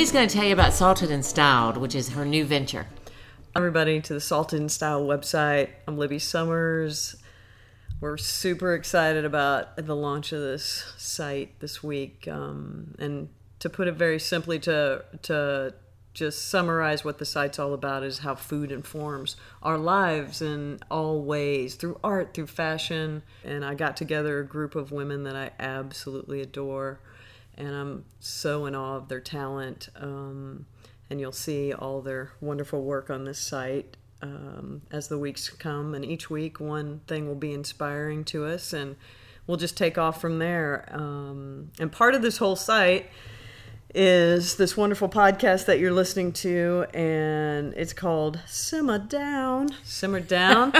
Libby's going to tell you about Salted and Styled, which is her new venture. Everybody to the Salted and Styled website. I'm Libby Summers. We're super excited about the launch of this site this week. And to put it very simply, to just summarize what the site's all about is how food informs our lives in all ways, through art, through fashion. And I got together a group of women that I absolutely adore, and I'm so in awe of their talent. And you'll see all their wonderful work on this site as the weeks come. And each week, one thing will be inspiring to us, and we'll just take off from there. And part of this whole site is this wonderful podcast that you're listening to, and it's called Simmer Down. Simmer Down.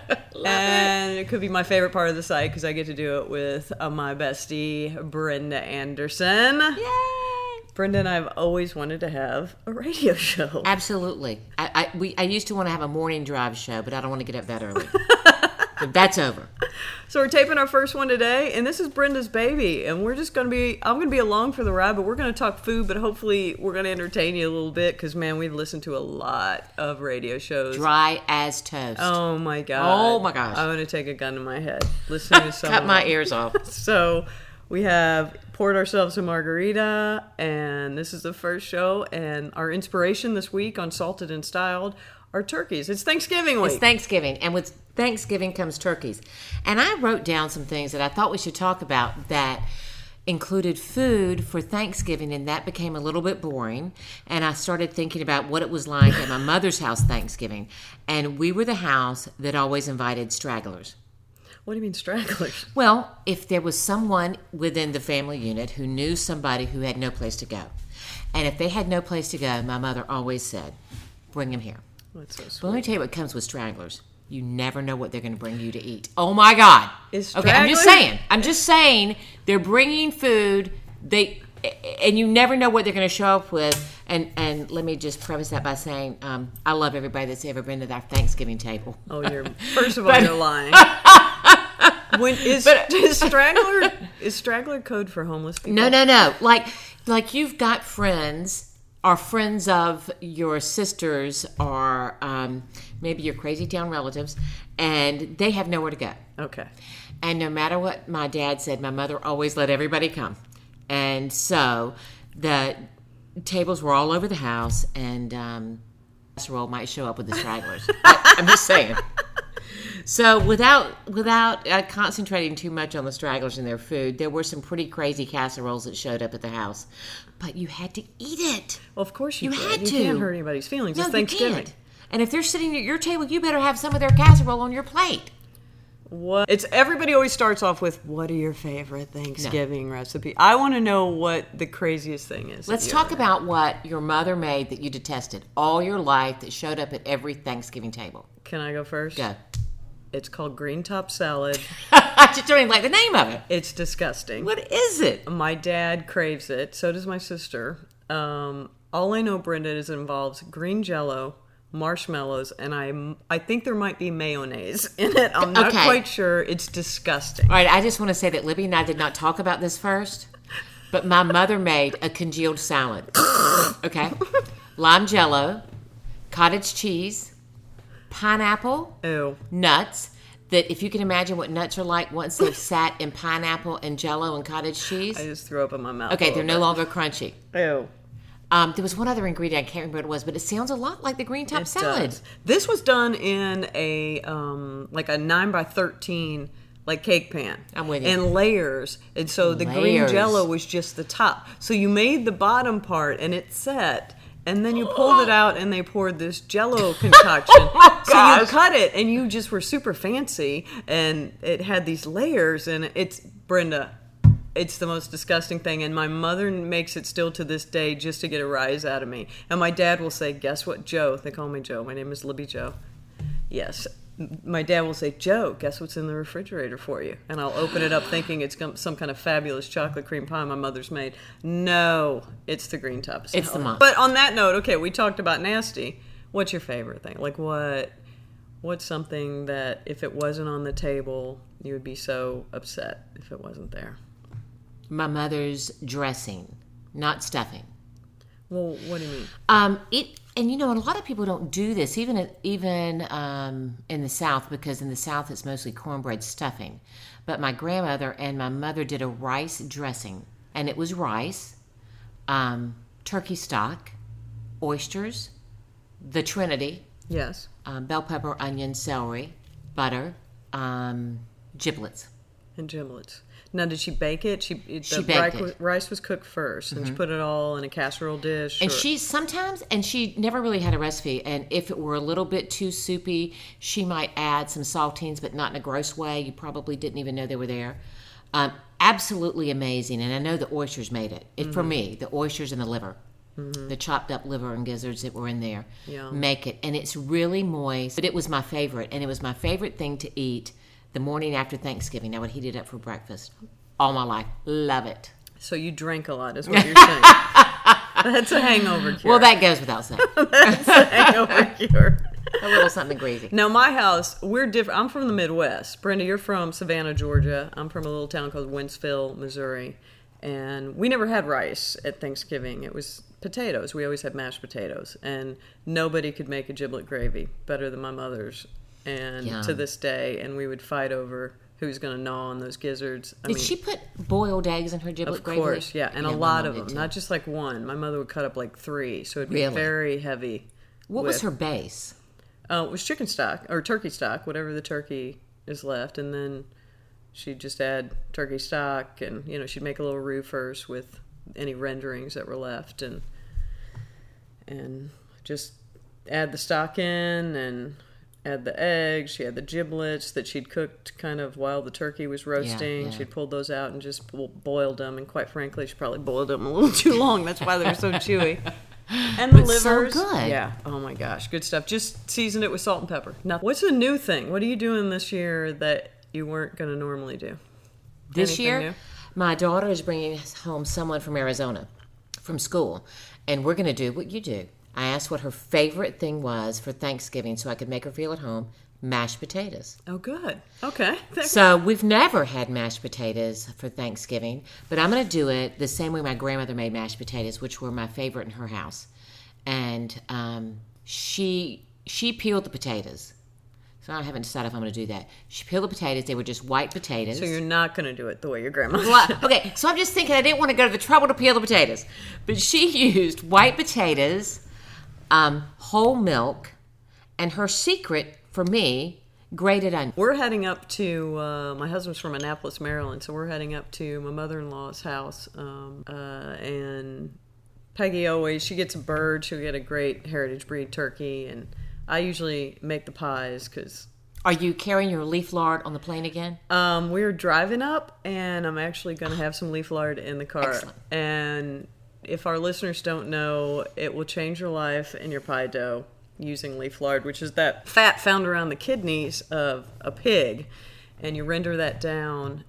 And it could be my favorite part of the site because I get to do it with my bestie, Brenda Anderson. Yay! Brenda and I have always wanted to have a radio show. Absolutely. I used to want to have a morning drive show, but I don't want to get up that early. But that's over. So we're taping our first one today, and this is Brenda's baby, and I'm going to be along for the ride, but we're going to talk food, but hopefully we're going to entertain you a little bit, because, man, we've listened to a lot of radio shows. Dry as toast. Oh, my God. Oh, my gosh. I'm going to take a gun to my head listening to someone. Cut my ears off. So we have poured ourselves a margarita, and this is the first show, and our inspiration this week on Salted and Styled are turkeys. It's Thanksgiving week. It's Thanksgiving, and with Thanksgiving comes turkeys. And I wrote down some things that I thought we should talk about that included food for Thanksgiving, and that became a little bit boring. And I started thinking about what it was like at my mother's house Thanksgiving. And we were the house that always invited stragglers. What do you mean stragglers? Well, if there was someone within the family unit who knew somebody who had no place to go, and if they had no place to go, my mother always said, bring them here. That's so sweet. But let me tell you what comes with stragglers. You never know what they're going to bring you to eat. Oh, my God. Okay, I'm just saying they're bringing food, and you never know what they're going to show up with. And let me just preface that by saying I love everybody that's ever been to our Thanksgiving table. Oh, first of all, you're lying. Is straggler code for homeless people? No. Like you've got friends, or friends of your sisters, or maybe your crazy town relatives, and they have nowhere to go. Okay. And no matter what my dad said, my mother always let everybody come. And so the tables were all over the house, and casserole might show up with the stragglers. I'm just saying. So without concentrating too much on the stragglers and their food, there were some pretty crazy casseroles that showed up at the house. But you had to eat it. Well, of course you had to. You can't hurt anybody's feelings. No, it's Thanksgiving. You can't. And if they're sitting at your table, you better have some of their casserole on your plate. What? Everybody always starts off with, what are your favorite Thanksgiving recipe? I want to know what the craziest thing is. Let's talk about what your mother made that you detested all your life that showed up at every Thanksgiving table. Can I go first? Go. It's called green top salad. I just don't even like the name of it. It's disgusting. What is it? My dad craves it. So does my sister. All I know, Brenda, is it involves green Jell-O, marshmallows, and I think there might be mayonnaise in it. I'm not quite sure. It's disgusting. All right, I just want to say that Libby and I did not talk about this first, but my mother made a congealed salad. Okay? Lime Jell-O, cottage cheese, pineapple, Ew. Nuts, that if you can imagine what nuts are like once they've sat in pineapple and Jell-O and cottage cheese. I just threw up in my mouth. Okay, they're no longer crunchy. Ew. There was one other ingredient, I can't remember what it was, but it sounds a lot like the green top salad. Does. This was done in a like a 9x13 like cake pan. I'm with you. In layers. And so the green Jell-O was just the top. So you made the bottom part and it set. And then you pulled it out and they poured this Jell-O concoction. So you cut it and you just were super fancy. And it had these layers and it's, Brenda, it's the most disgusting thing. And my mother makes it still to this day just to get a rise out of me. And my dad will say, guess what, Joe? They call me Joe. My name is Libby Joe. Yes. My dad will say, Joe, guess what's in the refrigerator for you? And I'll open it up thinking it's some kind of fabulous chocolate cream pie my mother's made. No, it's the green top salad. It's the mom. But on that note, okay, we talked about nasty. What's your favorite thing? Like what's something that if it wasn't on the table, you would be so upset if it wasn't there? My mother's dressing, not stuffing. Well, what do you mean? And a lot of people don't do this, even in the South, because in the South it's mostly cornbread stuffing. But my grandmother and my mother did a rice dressing, and it was rice, turkey stock, oysters, the Trinity, Yes. bell pepper, onion, celery, butter, giblets. And giblets. Now, did she bake it? She baked it. Rice was cooked first, and she put it all in a casserole dish. And she never really had a recipe. And if it were a little bit too soupy, she might add some saltines, but not in a gross way. You probably didn't even know they were there. Absolutely amazing. And I know the oysters made it. For me, the oysters and the liver. The chopped up liver and gizzards that were in there make it. And it's really moist. But it was my favorite. And it was my favorite thing to eat the morning after Thanksgiving. I would heat it up for breakfast all my life. Love it. So you drank a lot, is what you're saying. That's a hangover cure. Well, that goes without saying. That's a hangover cure. A little something greasy. Now, my house, we're different. I'm from the Midwest. Brenda, you're from Savannah, Georgia. I'm from a little town called Wentzville, Missouri. And we never had rice at Thanksgiving. It was potatoes. We always had mashed potatoes. And nobody could make a giblet gravy better than my mother's. And to this day, and we would fight over who's going to gnaw on those gizzards. Did she put boiled eggs in her giblet gravy? Of course, yeah, and a lot of them, not just like one. My mother would cut up like 3, so it'd be very heavy. What was her base? It was chicken stock or turkey stock, whatever the turkey is left, and then she'd just add turkey stock, and she'd make a little roux first with any renderings that were left, and just add the stock in and add the eggs. She had the giblets that she'd cooked kind of while the turkey was roasting. She'd pulled those out and just boiled them. And quite frankly, she probably boiled them a little too long. That's why they were so chewy. And the livers. So good. Yeah. Oh my gosh. Good stuff. Just seasoned it with salt and pepper. Now, what's a new thing? What are you doing this year that you weren't going to normally do? This Anything year, new? My daughter is bringing home someone from Arizona from school. And we're going to do what you do. I asked what her favorite thing was for Thanksgiving so I could make her feel at home. Mashed potatoes. Oh, good. Okay. So we've never had mashed potatoes for Thanksgiving, but I'm going to do it the same way my grandmother made mashed potatoes, which were my favorite in her house. And she peeled the potatoes. So I haven't decided if I'm going to do that. She peeled the potatoes. They were just white potatoes. So you're not going to do it the way your grandma did. Well, okay, so I'm just thinking I didn't want to go to the trouble to peel the potatoes. But she used white potatoes, whole milk, and her secret for me, grated onion. We're heading up to, my husband's from Annapolis, Maryland, so we're heading up to my mother-in-law's house. And Peggy she gets a bird. She'll get a great heritage breed turkey. And I usually make the pies because... Are you carrying your leaf lard on the plane again? We're driving up, and I'm actually going to have some leaf lard in the car. Excellent. And if our listeners don't know, it will change your life in your pie dough using leaf lard, which is that fat found around the kidneys of a pig. And you render that down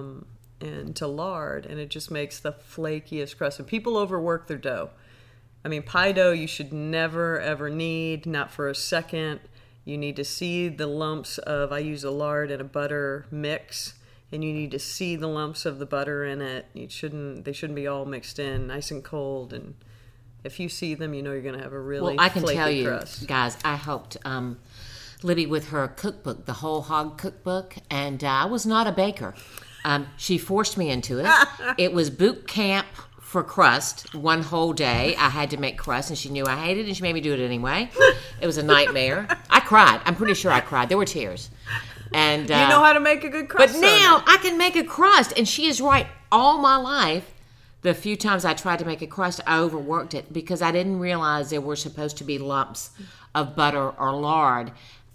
into lard, and it just makes the flakiest crust. And people overwork their dough. I mean, pie dough you should never, ever knead, not for a second. You need to see the lumps of, I use a lard and a butter mix, and you need to see the lumps of the butter in it. They shouldn't be all mixed in, nice and cold. And if you see them, you know you're going to have a really I can flaky tell you, crust. guys, I helped Libby with her cookbook, the Whole Hog Cookbook, and I was not a baker. She forced me into it. It was boot camp for crust one whole day. I had to make crust, and she knew I hated it, and she made me do it anyway. It was a nightmare. I cried. I'm pretty sure I cried. There were tears. And You know how to make a good crust. But now I can make a crust, and she is right. All my life, the few times I tried to make a crust, I overworked it because I didn't realize there were supposed to be lumps of butter or lard.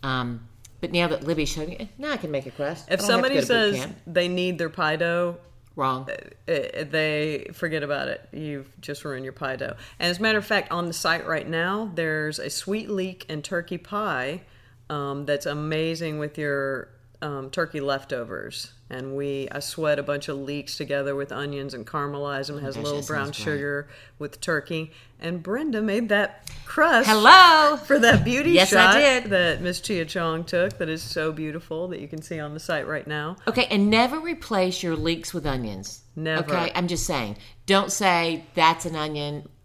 But now that Libby showed me, now I can make a crust. If somebody says they need their pie dough, wrong. They forget about it. You've just ruined your pie dough. And as a matter of fact, on the site right now, there's a sweet leek and turkey pie that's amazing with your turkey leftovers. And I sweat a bunch of leeks together with onions and caramelize them. It has a little brown sugar with turkey. And Brenda made that crust. Hello! For that beauty yes, shot I did. That Miss Chia Chong took that is so beautiful that you can see on the site right now. Okay, and never replace your leeks with onions. Never. Okay, I'm just saying. Don't say that's an onion.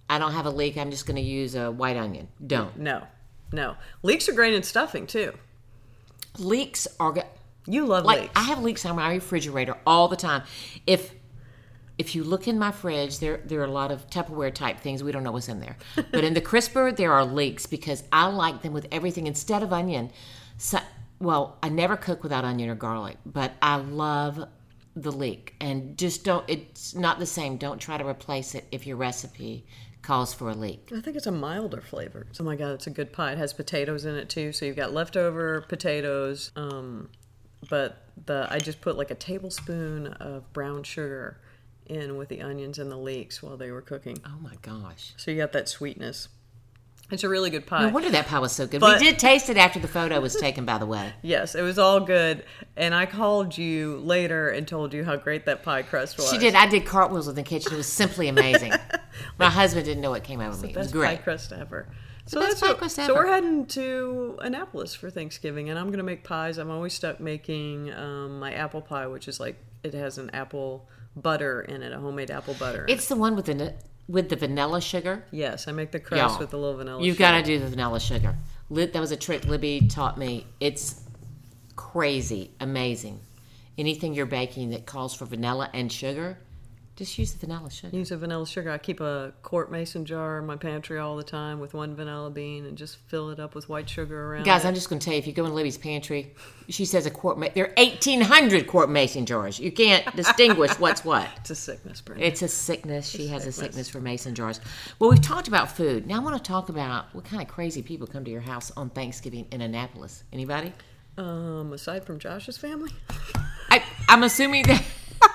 I don't have a leek, I'm just going to use a white onion. Don't. No. Leeks are great in stuffing too. Leeks are You love like leeks. I have leeks on my refrigerator all the time. If you look in my fridge, there are a lot of Tupperware type things. We don't know what's in there. But in the crisper, there are leeks because I like them with everything instead of onion. So, well, I never cook without onion or garlic, but I love the leek. And just don't, it's not the same. Don't try to replace it if your recipe calls for a leek. I think it's a milder flavor. Oh my God, it's a good pie. It has potatoes in it too. So you've got leftover potatoes. But I just put like a tablespoon of brown sugar in with the onions and the leeks while they were cooking. Oh my gosh. So you got that sweetness. It's a really good pie. No wonder that pie was so good. But- We did taste it after the photo was taken, by the way. Yes, it was all good. And I called you later and told you how great that pie crust was. She did. I did cartwheels in the kitchen. It was simply amazing. My husband didn't know what came over me. It was Best great. pie crust ever. The best pie crust So ever. we're heading to Annapolis for Thanksgiving, and I'm going to make pies. I'm always stuck making my apple pie, which is like, it has an apple butter in it, a homemade apple butter. It's the one with the vanilla sugar. Yes, I make the crust Y'all, with a little vanilla You've sugar. got to do the vanilla sugar. That was a trick Libby taught me. It's crazy, amazing. Anything you're baking that calls for vanilla and sugar, just use the vanilla sugar. Use a vanilla sugar. I keep a quart mason jar in my pantry all the time with one vanilla bean and just fill it up with white sugar around Guys, it. I'm just going to tell you, if you go in Libby's pantry, she says there are 1,800 quart mason jars. You can't distinguish what's what. It's a sickness, Brenda. It's a sickness. She has a sickness for mason jars. Well, we've talked about food. Now I want to talk about what kind of crazy people come to your house on Thanksgiving in Annapolis. Anybody? Aside from Josh's family? I'm assuming that.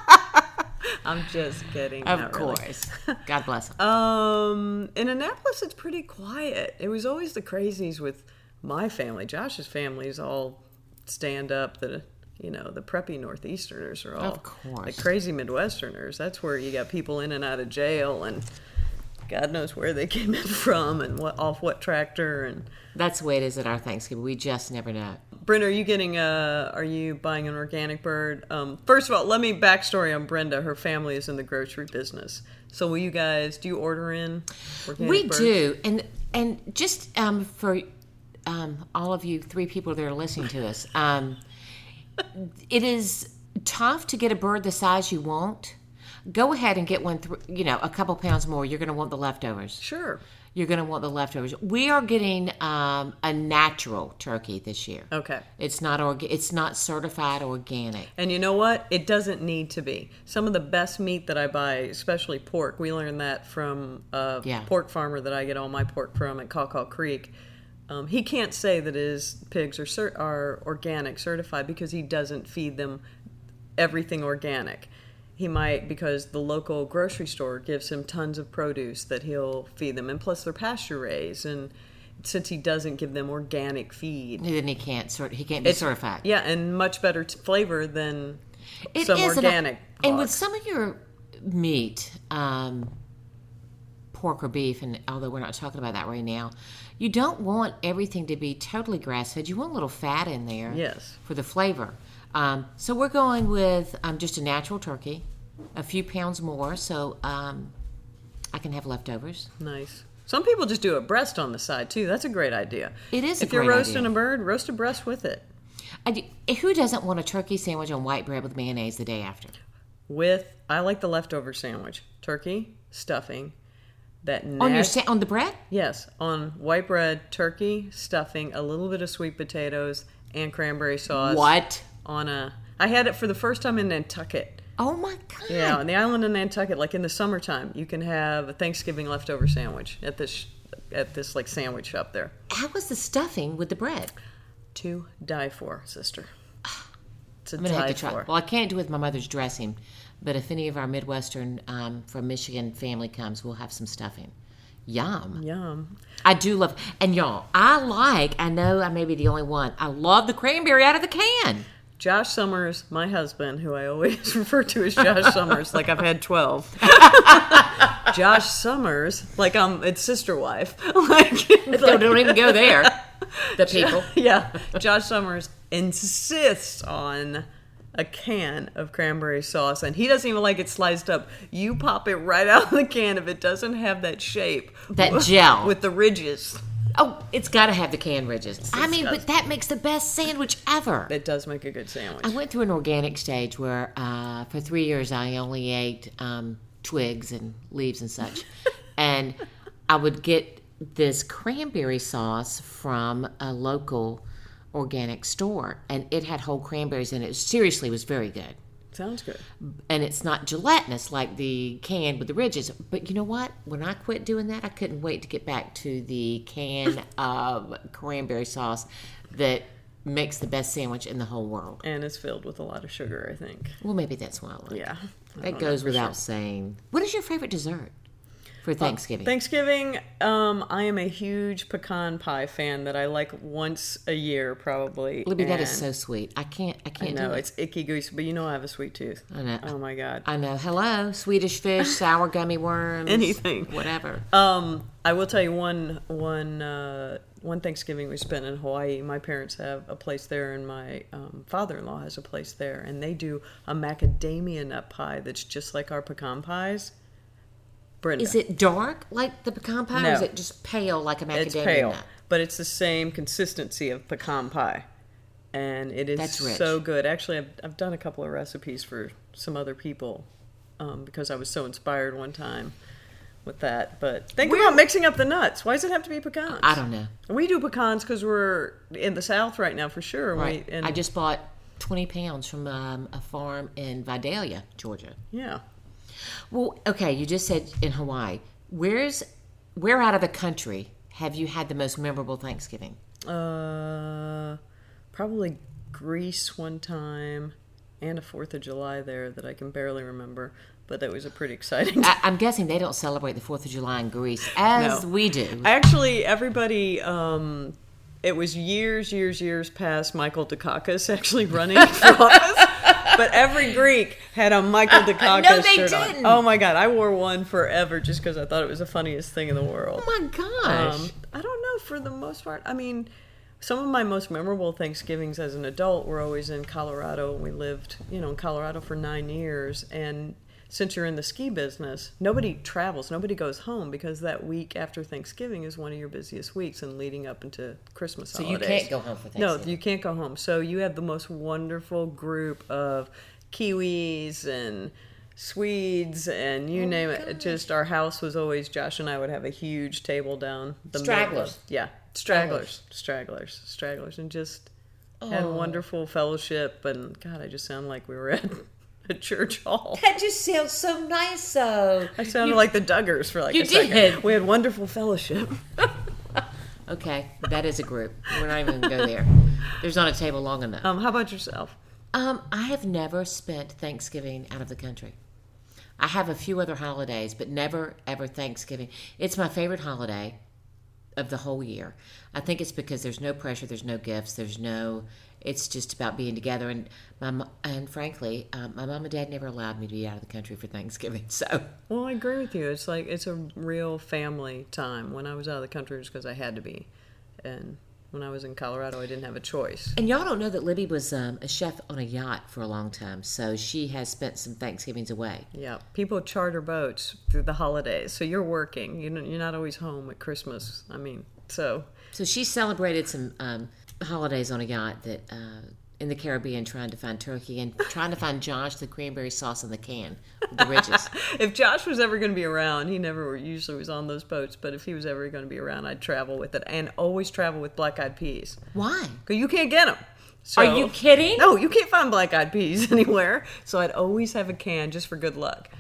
I'm just kidding. Of not really. course. God bless them. In Annapolis, it's pretty quiet. It was always the crazies with my family. Josh's family is all stand up. The preppy Northeasterners are all Of course. the crazy Midwesterners. That's where you got people in and out of jail, and God knows where they came in from and off what tractor. And That's the way it is at our Thanksgiving. We just never know. Brenda, are you buying an organic bird? First of all, let me backstory on Brenda. Her family is in the grocery business. So do you order in organic We birds? do, and just for all of you 3 people that are listening to us, it is tough to get a bird the size you want. Go ahead and get one, a couple pounds more. You're going to want the leftovers. Sure. You're going to want the leftovers. We are getting a natural turkey this year. Okay. It's not certified organic. And you know what? It doesn't need to be. Some of the best meat that I buy, especially pork, we learned that from a pork farmer that I get all my pork from at Caw Creek. He can't say that his pigs are organic certified because he doesn't feed them everything organic. He might, because the local grocery store gives him tons of produce that he'll feed them. And plus they're pasture raised. And since he doesn't give them organic feed, Then he can't be certified. Yeah, and much better flavor than It some is, organic and with hogs. some of your meat, pork or beef, and although we're not talking about that right now, you don't want everything to be totally grass-fed. You want a little fat in there. Yes. For the flavor. So we're going with just a natural turkey, a few pounds more, so I can have leftovers. Nice. Some people just do a breast on the side too. That's a great idea. It is a If you're great roasting idea. a bird, roast a breast with it. Who doesn't want a turkey sandwich on white bread with mayonnaise the day after? I like the leftover sandwich. Turkey, stuffing, On the bread? Yes, on white bread, turkey, stuffing, a little bit of sweet potatoes, and cranberry sauce. What? I had it for the first time in Nantucket. Oh my God. Yeah, on the island of Nantucket, like in the summertime, you can have a Thanksgiving leftover sandwich at this like sandwich shop there. How was the stuffing with the bread? To die for, sister. To I'm gonna have die to try. for. Well, I can't do it with my mother's dressing, but if any of our Midwestern from Michigan family comes, we'll have some stuffing. Yum. Yum. I do love, and y'all, I know I may be the only one, I love the cranberry out of the can. Josh Summers, my husband, who I always refer to as Josh Summers, like I've had 12. Josh Summers, like it's sister wife. Don't even go there. The people. Yeah, Josh Summers insists on a can of cranberry sauce, and he doesn't even like it sliced up. You pop it right out of the can if it doesn't have that shape. That gel. With the ridges. Oh, it's got to have the canned ridges. I mean, but that makes the best sandwich ever. It does make a good sandwich. I went through an organic stage where for 3 years I only ate twigs and leaves and such. And I would get this cranberry sauce from a local organic store, and it had whole cranberries in it. Seriously, was very good. Sounds good. And it's not gelatinous like the can with the ridges. But you know what? When I quit doing that, I couldn't wait to get back to the can of cranberry sauce that makes the best sandwich in the whole world. And it's filled with a lot of sugar, I think. Well, maybe that's why I like it. Yeah. That goes without saying. What is your favorite dessert for Thanksgiving? Thanksgiving, I am a huge pecan pie fan that I like once a year, probably. Libby, that is so sweet. I can't I know, do it. it's icky goose, but you know I have a sweet tooth. I know. Oh my God. I know. Hello, Swedish fish, sour gummy worms, Anything. whatever. I will tell you one Thanksgiving we spent in Hawaii. My parents have a place there, and my father-in-law has a place there, and they do a macadamia nut pie that's just like our pecan pies. Brenda. Is it dark like the pecan pie, No. or is it just pale like a macadamia It's pale, nut? but it's the same consistency of pecan pie, and it is That's rich. so good. Actually, I've done a couple of recipes for some other people because I was so inspired one time with that. But think about mixing up the nuts. Why does it have to be pecans? I don't know. We do pecans because we're in the South right now for sure. Right. And I just bought 20 pounds from a farm in Vidalia, Georgia. yeah. Well, okay, you just said in Hawaii. Where out of the country have you had the most memorable Thanksgiving? Probably Greece one time, and a 4th of July there that I can barely remember, but that was a pretty exciting. I'm guessing they don't celebrate the 4th of July in Greece as we do. Actually, everybody. It was years past Michael Dukakis actually running for office. But every Greek had a Michael Dukakis No, they shirt didn't. on. Oh my God, I wore one forever just because I thought it was the funniest thing in the world. Oh my gosh. I don't know, for the most part. I mean, some of my most memorable Thanksgivings as an adult were always in Colorado. We lived, in Colorado for 9 years. And since you're in the ski business, nobody travels, nobody goes home because that week after Thanksgiving is one of your busiest weeks and leading up into Christmas So holidays. you can't go home for Thanksgiving. No, you can't go home. So you have the most wonderful group of Kiwis and Swedes and you name it. Just our house was always, Josh and I would have a huge table down the Stragglers. middle. Yeah, stragglers, and just had wonderful fellowship. And God, I just sound like we were at a church hall. That just sounds so nice, though. I sounded like the Duggars for like You a second. did. We had wonderful fellowship. Okay, that is a group. We're not even going to go there. There's not a table long enough. How about yourself? I have never spent Thanksgiving out of the country. I have a few other holidays, but never, ever Thanksgiving. It's my favorite holiday of the whole year. I think it's because there's no pressure, there's no gifts, it's just about being together. And frankly, my mom and dad never allowed me to be out of the country for Thanksgiving. So, Well, I agree with you. It's like it's a real family time. When I was out of the country, it was because I had to be, and when I was in Colorado, I didn't have a choice. and y'all don't know that Libby was a chef on a yacht for a long time, so she has spent some Thanksgivings away. Yeah, people charter boats through the holidays, so you're working. You're not always home at Christmas. I mean, so she celebrated some holidays on a yacht that in the Caribbean, trying to find turkey and trying to find Josh the cranberry sauce in the can with the ridges. if Josh was ever going to be around, he never usually was on those boats, but if he was ever going to be around, I'd travel with it, and always travel with black-eyed peas. Why? Because you can't get them. So, Are you kidding? No, you can't find black-eyed peas anywhere. So I'd always have a can just for good luck.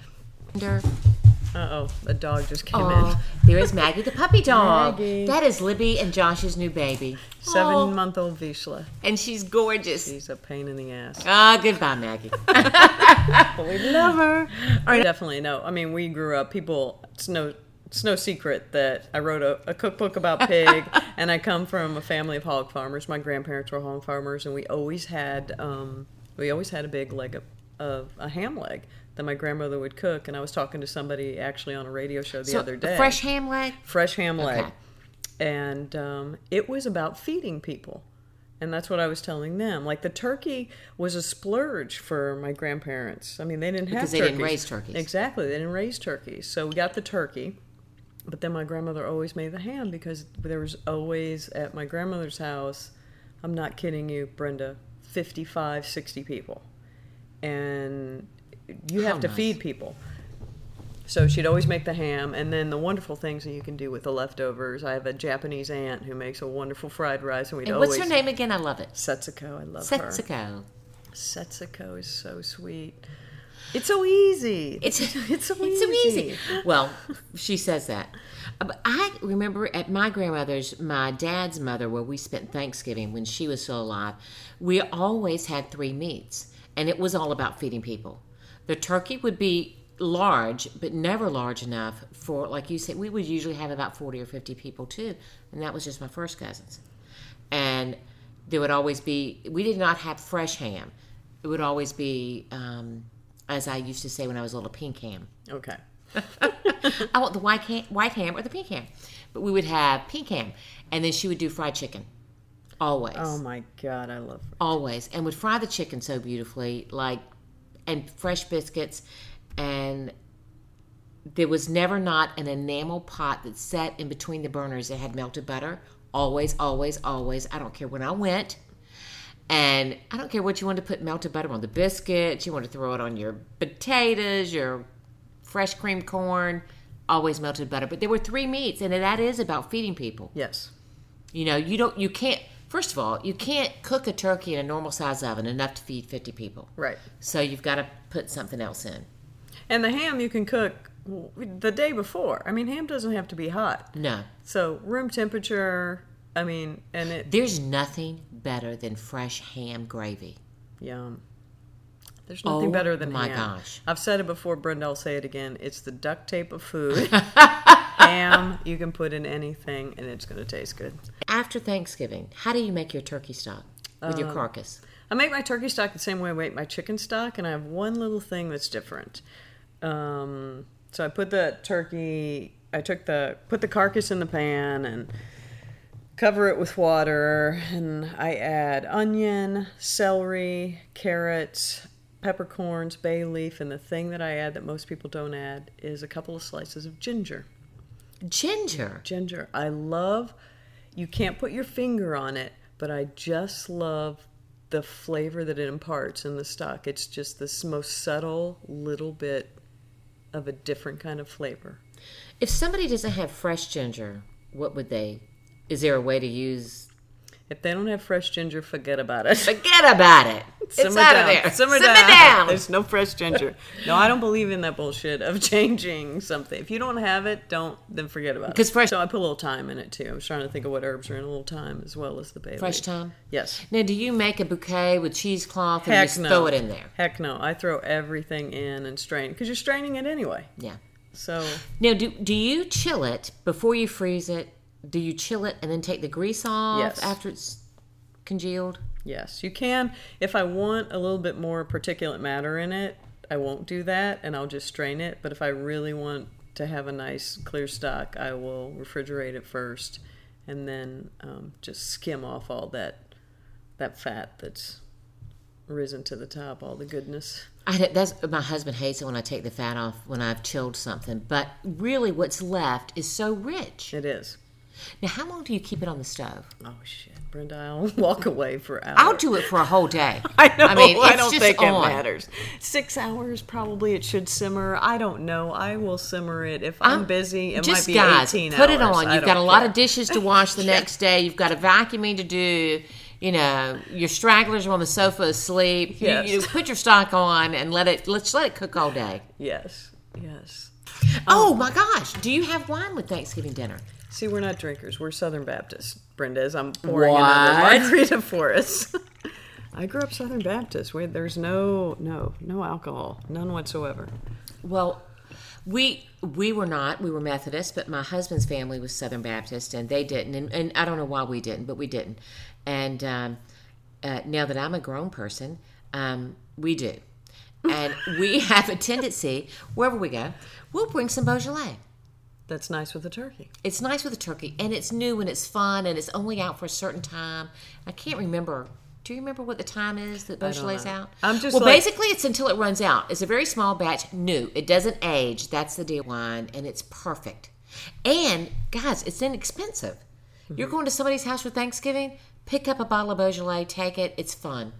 Uh-oh, a dog just came in. There is Maggie the puppy dog. Maggie. That is Libby and Josh's new baby. 7-month-old Vishla. And she's gorgeous. She's a pain in the ass. Goodbye, Maggie. But we love her. Definitely, no. I mean, we grew up, it's no secret that I wrote a cookbook about pig, and I come from a family of hog farmers. My grandparents were hog farmers, and we always had a big leg of a ham leg that my grandmother would cook. And I was talking to somebody actually on a radio show the other day. Fresh ham leg? Fresh ham leg. Okay. And it was about feeding people. And that's what I was telling them. Like, the turkey was a splurge for my grandparents. I mean, they didn't have Because they turkeys. didn't raise turkeys. Exactly. They didn't raise turkeys. So we got the turkey. But then my grandmother always made the ham because there was always, at my grandmother's house, I'm not kidding you, Brenda, 55, 60 people. And you have How to nice. feed people. So she'd always make the ham, and then the wonderful things that you can do with the leftovers. I have a Japanese aunt who makes a wonderful fried rice, and we'd And always... what's her name again? I love it. Setsuko, I love her. Setsuko. Setsuko is so sweet. It's so easy. It's so easy. Well, she says that. But I remember at my grandmother's, my dad's mother, where we spent Thanksgiving when she was still alive, we always had 3 meats, and it was all about feeding people. The turkey would be large, but never large enough for, like you said, we would usually have about 40 or 50 people too, and that was just my first cousins. And there would always be, we did not have fresh ham. It would always be, as I used to say when I was little, pink ham. Okay. I want the white ham or the pink ham. But we would have pink ham, and then she would do fried chicken. Always. Oh my God, I love her. Always. And would fry the chicken so beautifully, and fresh biscuits. And there was never not an enamel pot that sat in between the burners that had melted butter. Always, always, always. I don't care when I went. And I don't care what you want to put melted butter on the biscuits. You want to throw it on your potatoes, your fresh creamed corn. Always melted butter. But there were 3 meats, and that is about feeding people. Yes. You know, you can't, first of all, you can't cook a turkey in a normal size oven enough to feed 50 people. Right. So you've got to put something else in. And the ham you can cook the day before. I mean, ham doesn't have to be hot. No. So room temperature, I mean, and it... There's nothing better than fresh ham gravy. Yum. There's nothing better than my ham. gosh. I've said it before, Brenda, I'll say it again. It's the duct tape of food. Ham, you can put in anything, and it's going to taste good. After Thanksgiving, how do you make your turkey stock with your carcass? I make my turkey stock the same way I make my chicken stock, and I have one little thing that's different. So I put the turkey, put the carcass in the pan and cover it with water, and I add onion, celery, carrots, peppercorns, bay leaf, and the thing that I add that most people don't add is a couple of slices of ginger. Ginger. Ginger. You can't put your finger on it, but I just love the flavor that it imparts in the stock. It's just this most subtle little bit of a different kind of flavor. If somebody doesn't have fresh ginger, what would they? Is there a way to use? If they don't have fresh ginger, forget about it. Forget about it. It's out of there. Simmer down. There's no fresh ginger. No, I don't believe in that bullshit of changing something. If you don't have it, then forget about it. So I put a little thyme in it too. I was trying to think of what herbs are in a little thyme as well as the bay leaf. Fresh thyme? Yes. Now, do you make a bouquet with cheesecloth and just throw it in there? Heck no. I throw everything in and strain because you're straining it anyway. Yeah. So now, do you chill it before you freeze it? Do you chill it and then take the grease off after it's congealed? Yes, you can. If I want a little bit more particulate matter in it, I won't do that and I'll just strain it. But if I really want to have a nice clear stock, I will refrigerate it first and then just skim off all that fat that's risen to the top, all the goodness. My husband hates it when I take the fat off when I've chilled something. But really what's left is so rich. It is. Now, how long do you keep it on the stove? Oh, shit. Brenda, I'll walk away for hours. I'll do it for a whole day. I know. I mean, I don't just think on. it matters. 6 hours, probably it should simmer. I don't know. I will simmer it. If I'm busy, it might be 18 hours. Put it on. You've got a lot of dishes to wash the Yeah. next day. You've got a vacuuming to do. You know, your stragglers are on the sofa asleep. Yes. You put your stock on and let's let it cook all day. Yes. Yes. Oh my gosh. Do you have wine with Thanksgiving dinner? See, we're not drinkers. We're Southern Baptists, Brenda, as I'm pouring What? another margarita for us. I grew up Southern Baptist. There's no alcohol. None whatsoever. Well, we were not. We were Methodist, but my husband's family was Southern Baptist, and they didn't. And I don't know why we didn't, but we didn't. And now that I'm a grown person, we do. And we have a tendency, wherever we go, we'll bring some Beaujolais. That's nice with the turkey. It's nice with a turkey, and it's new and it's fun, and it's only out for a certain time. I can't remember. Do you remember what the time is that Beaujolais out? Basically, it's until it runs out. It's a very small batch, new. It doesn't age. That's the deal wine, and it's perfect. And, guys, it's inexpensive. Mm-hmm. You're going to somebody's house for Thanksgiving, pick up a bottle of Beaujolais, take it. It's fun.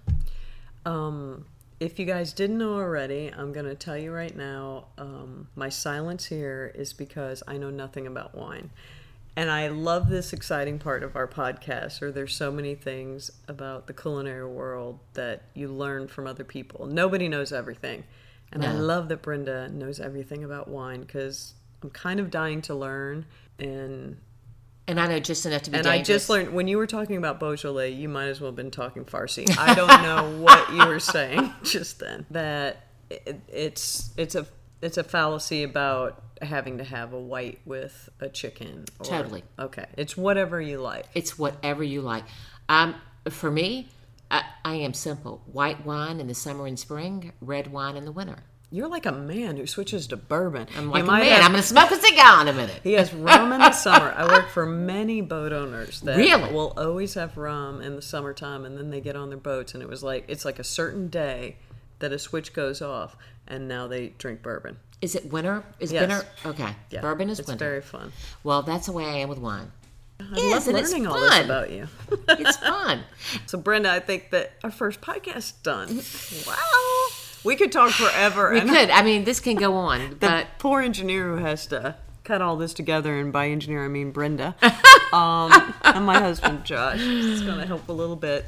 If you guys didn't know already, I'm going to tell you right now, my silence here is because I know nothing about wine. And I love this exciting part of our podcast, where there's so many things about the culinary world that you learn from other people. Nobody knows everything. And I love that Brenda knows everything about wine, because I'm kind of dying to learn. And I know just enough to be dangerous. And I just learned, when you were talking about Beaujolais, you might as well have been talking Farsi. I don't know what you were saying just then. That it's a fallacy about having to have a white with a chicken. Totally. Okay. It's whatever you like. It's whatever you like. For me, I am simple. White wine in the summer and spring, red wine in the winter. You're like a man who switches to bourbon. I'm like a man. I'm going to smoke a cigar in a minute. He has rum in the summer. I work for many boat owners that really will always have rum in the summertime, and then they get on their boats, and it's like a certain day that a switch goes off, and now they drink bourbon. Is it winter? Yes. Winter? Okay. Yeah. Bourbon is winter. It's very fun. Well, that's the way I am with wine. I love learning all this about you. It's fun. So, Brenda, I think that our first podcast is done. Wow. We could talk forever. We could. I mean, this can go on. The poor engineer who has to cut all this together, and by engineer I mean Brenda, and my husband Josh. It's going to help a little bit.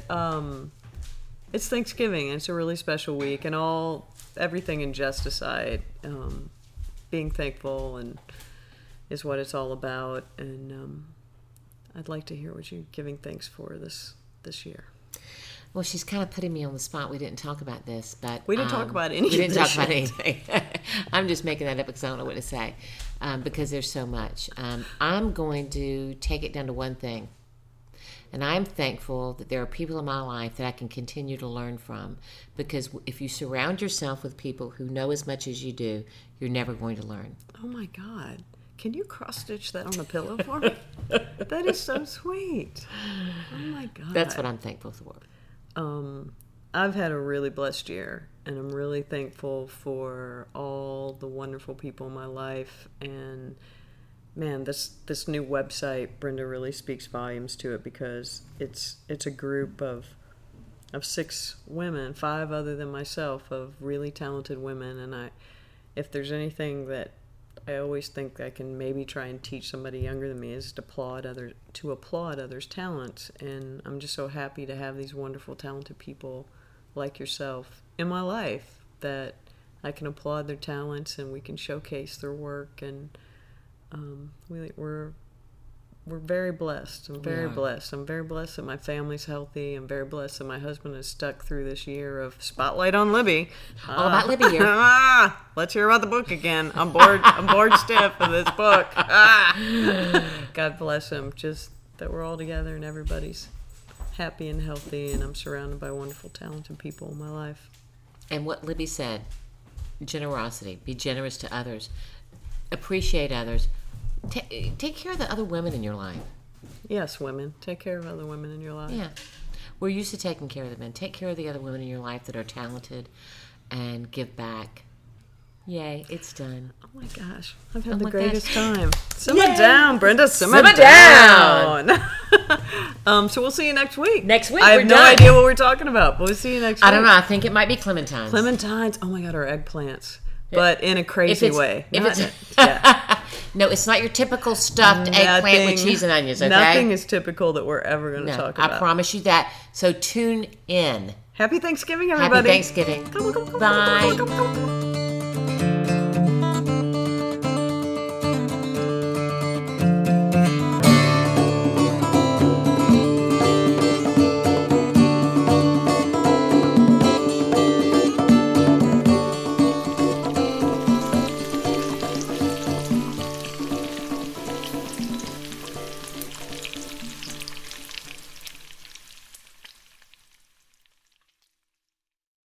It's Thanksgiving, and it's a really special week, and everything in jest aside, being thankful and is what it's all about. And I'd like to hear what you're giving thanks for this year. Well, she's kind of putting me on the spot. We didn't talk about this, but we didn't talk about anything. We didn't talk about anything. I'm just making that up because I don't know what to say, because there's so much. I'm going to take it down to one thing, and I'm thankful that there are people in my life that I can continue to learn from. Because if you surround yourself with people who know as much as you do, you're never going to learn. Oh my God! Can you cross-stitch that on a pillow for me? That is so sweet. Oh my God! That's what I'm thankful for. I've had a really blessed year, and I'm really thankful for all the wonderful people in my life. And man, this new website, Brenda, really speaks volumes to it, because it's a group of 6 women, 5 other than myself, of really talented women. And if there's anything that I always think I can maybe try and teach somebody younger than me, is to applaud others' talents. And I'm just so happy to have these wonderful, talented people like yourself in my life, that I can applaud their talents and we can showcase their work. And we're very blessed. I'm very blessed. I'm very blessed that my family's healthy. I'm very blessed that my husband has stuck through this year of Spotlight on Libby. All about Libby here. Let's hear about the book again. I'm bored. I'm bored stiff of this book. God bless him. Just that we're all together and everybody's happy and healthy, and I'm surrounded by wonderful, talented people in my life. And what Libby said, generosity. Be generous to others. Appreciate others. Take care of the other women in your life. Yes, women. Take care of other women in your life. Yeah. We're used to taking care of the men. Take care of the other women in your life that are talented and give back. Yay, it's done. Oh my gosh. I've had the greatest time. Simmer down, Brenda. Simmer down. So we'll see you next week. Next week, I have no idea what we're talking about, but we'll see you next week. I don't know. I think it might be clementines. Clementines. Oh my God, or eggplants. But in a crazy way. No, it's not your typical stuffed eggplant with cheese and onions, okay? Nothing is typical that we're ever going to talk about. I promise you that. So tune in. Happy Thanksgiving, everybody. Happy Thanksgiving. Bye.